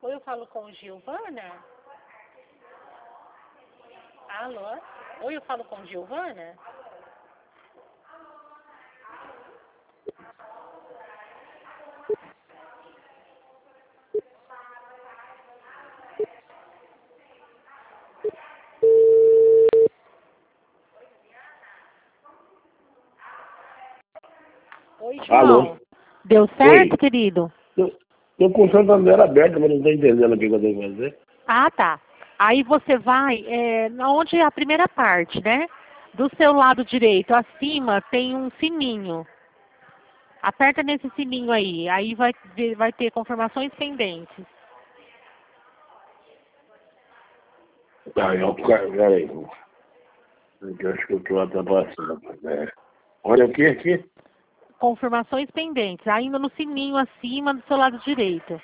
Oi, eu falo com Giovana? Alô? Oi, eu falo com Giovana? Oi, João. Alô? Deu certo, Oi. querido? Tô com o Santander aberto, mas não tô entendendo o que eu tenho que fazer. Ah, tá. Aí você vai, onde é a primeira parte, né? Do seu lado direito, acima, tem um sininho. Aperta nesse sininho aí vai ter confirmações pendentes. Peraí. Eu acho que eu tô atrapalhando. Né? Olha o que aqui? Confirmações pendentes, ainda no sininho acima do seu lado direito.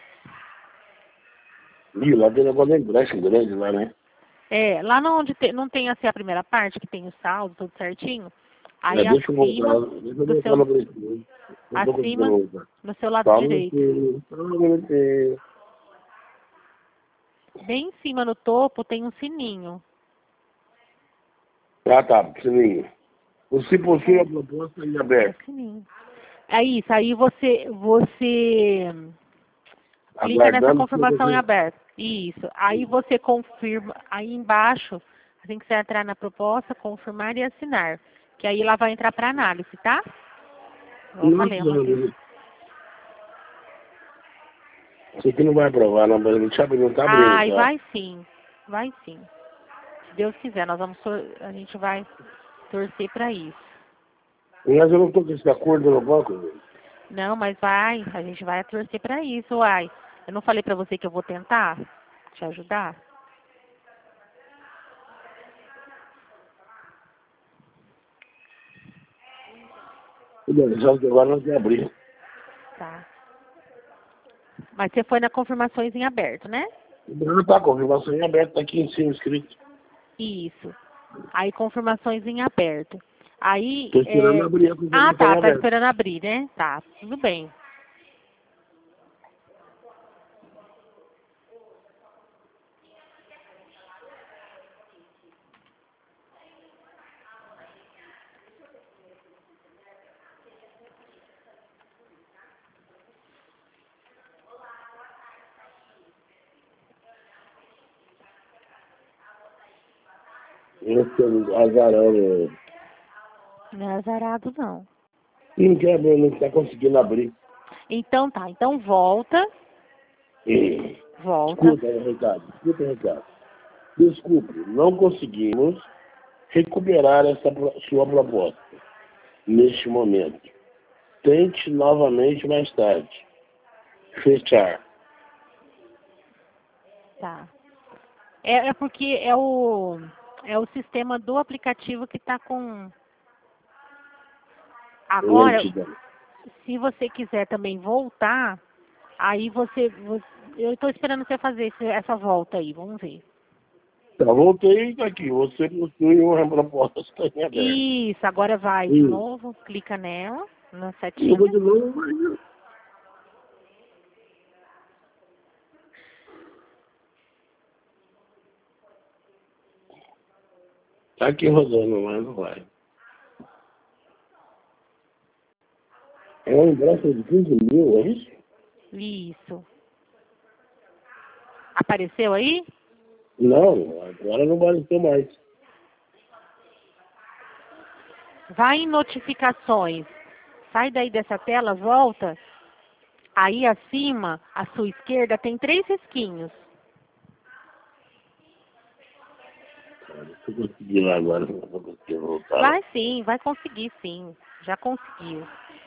Ih, lá tem um negócio de empréstimo grande lá, né? Lá onde não tem assim a primeira parte, que tem o saldo, tudo certinho. Aí Deixa eu acima voltar. Deixa eu do voltar seu, no preço. Não tô conseguindo acima voltar. do seu lado Só um direito. minutinho. Só um minutinho. Bem em cima no topo tem um sininho. Ah, tá. Sininho. O se possui a proposta em É aberto. sininho. É isso, aí você clica nessa Aguardando. confirmação em aberto. Isso. Aí você confirma, aí embaixo, assim que você entrar na proposta, confirmar e assinar. Que aí ela vai entrar para análise, tá? Eu falei, Rodrigo. Isso aqui não vai aprovar, não, mas o Chape não tá abrindo, Ai, tá? vai sim. Vai sim. Se Deus quiser, a gente vai torcer para isso. Mas eu não tô com esse acordo no banco, velho. Não, mas vai, a gente vai torcer para isso, uai. Eu não falei para você que eu vou tentar te ajudar? Só que agora não quer abrir. Tá. Mas você foi na confirmações em aberto, né? Não tá, confirmação em aberto, tá aqui em cima escrito. Isso. Aí confirmações em aberto. Aí. Tô esperando abrir a Ah, confirmação em tá. Tá aberto. esperando abrir, né? Tá. Tudo bem. Esse é o azarão. Não é azarado, não. Não quer abrir, não tá conseguindo abrir. Então tá. Então volta. Volta. Escuta o recado, escuta o recado. Desculpe, não conseguimos recuperar essa sua proposta neste momento. Tente novamente mais tarde. Fechar. Tá. É porque é o sistema do aplicativo que tá com. Agora, Lentidão. se você quiser também voltar, aí eu estou esperando você fazer essa volta aí, vamos ver. Tá, voltei tá aqui. Você possui uma proposta em aberto. Isso, agora vai de novo, clica nela, na Eu vou setinha. de novo, mas... Tá aqui rodando, mas não vai. É uma lembrança de 15 mil, é isso? Isso. Apareceu aí? Não, agora não apareceu mais. Vai em notificações. Sai daí dessa tela, volta. Aí acima, à sua esquerda, tem 3 risquinhos. Se eu conseguir lá agora, não vou conseguir voltar. Vai sim, vai conseguir sim. Já conseguiu.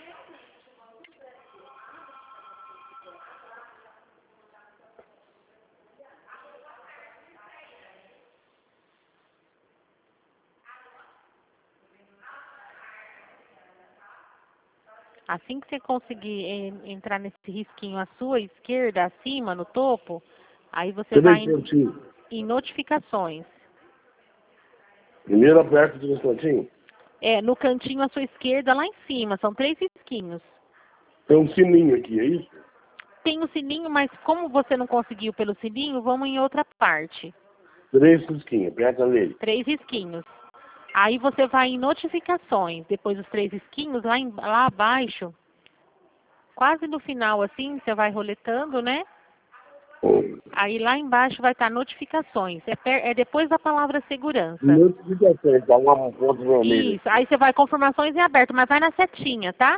Assim que você conseguir entrar nesse risquinho à sua esquerda, acima, no topo, aí você vai em notificações. Primeiro aperta o cantinho. No cantinho à sua esquerda, lá em cima, são 3 risquinhos. Tem um sininho aqui, é isso? tem o sininho, mas como você não conseguiu pelo sininho, vamos em outra parte. 3 risquinhos, aperta nele. 3 risquinhos. Aí você vai em notificações, depois dos 3 risquinhos, lá abaixo, quase no final assim, você vai roletando, né? Aí lá embaixo vai estar notificações. É depois da palavra segurança. Notificações, dá um ponto vermelho. Isso. Aí você vai confirmações em aberto, mas vai na setinha, tá?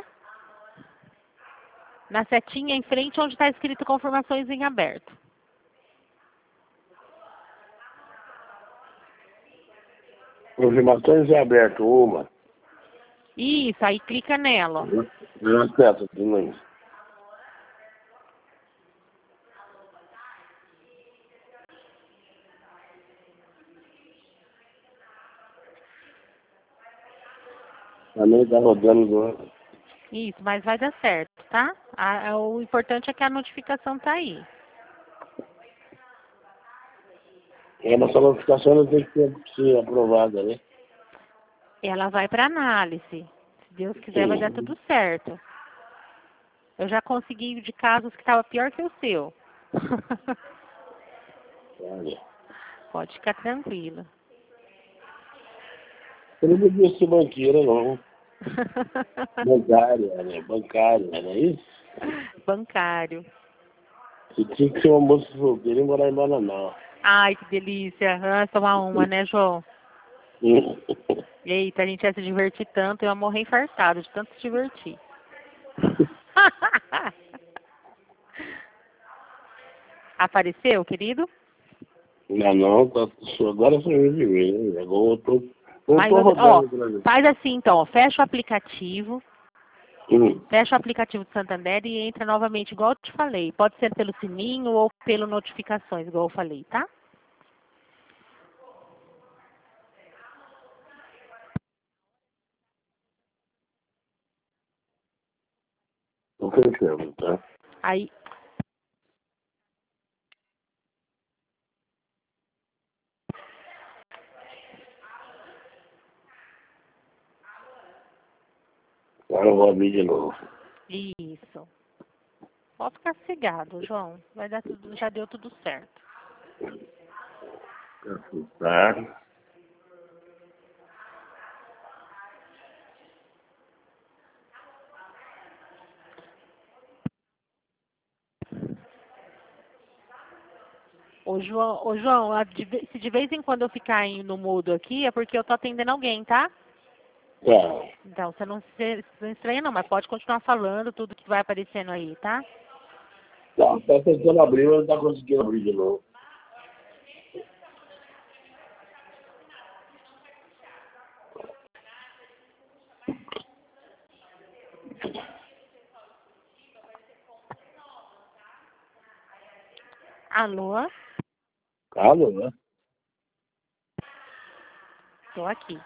Na setinha em frente onde está escrito confirmações em aberto. Confirmações é aberto, uma. Isso, aí clica nela, ó. Eu acerto, não. Também tá rodando do... Isso, mas vai dar certo, tá? O importante é que a notificação tá aí. Essa notificação não tem que ser aprovada, né? Ela vai para análise. Se Deus quiser, vai dar tudo certo. Eu já consegui de casos que estava pior que o seu. Olha. Pode ficar tranquila. Eu não podia ser banqueira, não. Bancária, né? Bancária, não é isso? Bancário. Você tinha que ser uma moça solteira e morar em Bananal. Ai, que delícia. Ah, tomar uma, né, João? Eita, a gente ia se divertir tanto, eu ia morrer infartado de tanto se divertir. Apareceu, querido? Não, tá, agora sou eu de ver, né? Agora eu Mas, tô ó, rodando pra mim. faz assim então, ó, fecha o aplicativo. Fecha o aplicativo do Santander e entra novamente, igual eu te falei. Pode ser pelo sininho ou pelo notificações, igual eu falei, tá? Tô fechando, tá? Aí, Agora eu vou abrir de novo. isso. Pode ficar cegado, João. Vai dar tudo, já deu tudo certo. Tá? Ô João, se de vez em quando eu ficar no mudo aqui, é porque eu tô atendendo alguém, tá? Tá. Então, você não estranha não, mas pode continuar falando tudo que vai aparecendo aí, tá? Tá tentando abrir, mas não tá conseguindo abrir de novo. Alô? Alô, né? Tô aqui.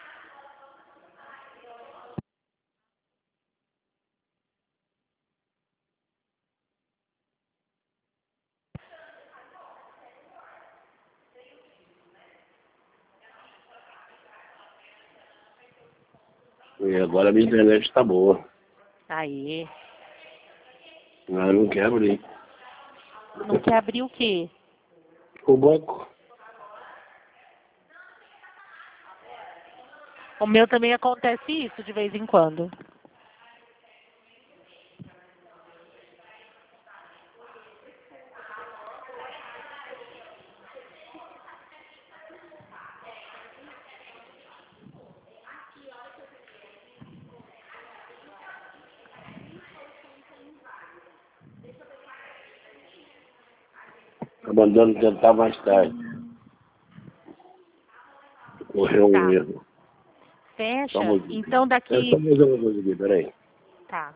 E agora a minha internet tá boa. Aí. Mas eu não quero abrir. Não quer abrir o quê? O banco. O meu também acontece isso de vez em quando. Tá mandando tentar mais tarde. Correu um Tá. erro. Fecha. Só um pouquinho. Então daqui. Só mais uma coisa aqui, peraí. Tá.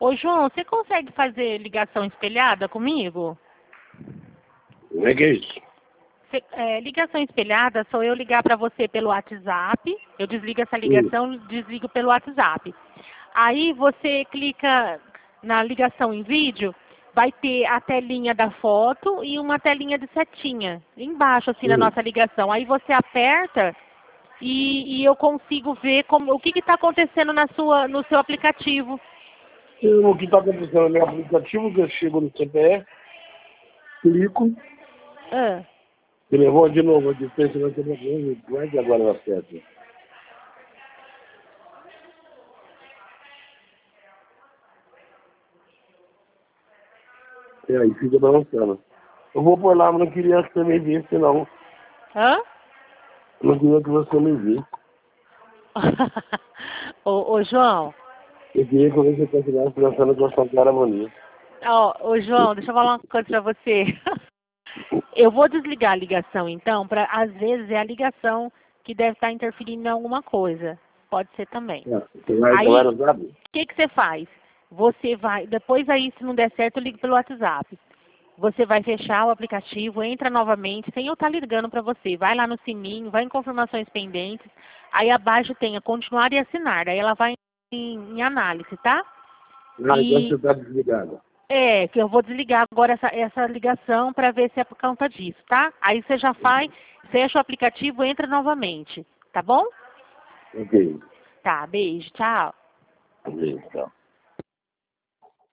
Ô, João, você consegue fazer ligação espelhada comigo? Como é que é isso? Ligação espelhada sou eu ligar para você pelo WhatsApp. Eu desligo essa ligação, desligo pelo WhatsApp. Aí você clica na ligação em vídeo, vai ter a telinha da foto e uma telinha de setinha embaixo, assim, na nossa ligação. Aí você aperta e eu consigo ver o que está acontecendo no seu aplicativo. O que está acontecendo no meu aplicativo, que eu chego no CPF, clico, me levou de novo, eu disse, você vai ter problema, não é que agora dá certo. E aí fica balançando. Eu vou por lá, mas não queria que você me visse, não. Hã? Não queria que você me visse. Ô, João. Eu queria que você continuasse pensando com a sua cara bonita. Ô, João, deixa eu falar uma coisa pra você. Eu vou desligar a ligação, então, às vezes é a ligação que deve estar interferindo em alguma coisa. Pode ser também. Você vai usar? O que você faz? Você vai, depois aí, se não der certo, eu ligo pelo WhatsApp. Você vai fechar o aplicativo, entra novamente, sem eu estar ligando para você. Vai lá no sininho, vai em confirmações pendentes. Aí abaixo tem a continuar e assinar. Aí ela vai em análise, tá? Então você está desligado. Que eu vou desligar agora essa ligação para ver se é por conta disso, tá? Aí você já fecha o aplicativo e entra novamente, tá bom? Ok. Tá, beijo, tchau. Beijo, tchau.